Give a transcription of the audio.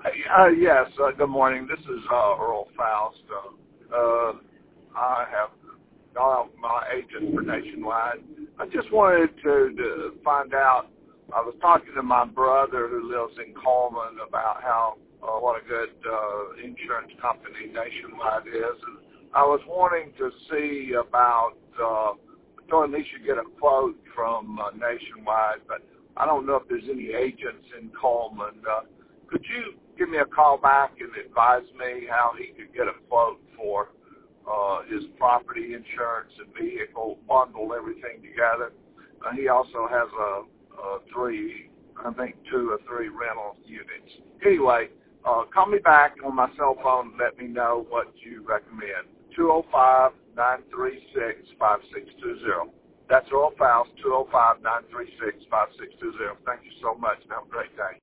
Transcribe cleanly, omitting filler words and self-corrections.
Yes, good morning. This is Earl Faust. I have my agent for Nationwide. I just wanted to find out. I was talking to my brother who lives in Coleman about how what a good insurance company Nationwide is. And I was wanting to see about told him he should get a quote from Nationwide, but I don't know if there's any agents in Coleman. Could you give me a call back and advise me how he could get a quote for his property insurance and vehicle, bundle everything together? He also has two or three rental units. Anyway, call me back on my cell phone and let me know what you recommend. 205-936-5620. That's Earl Faust, 205-936-5620. Thank you so much. Have a great day.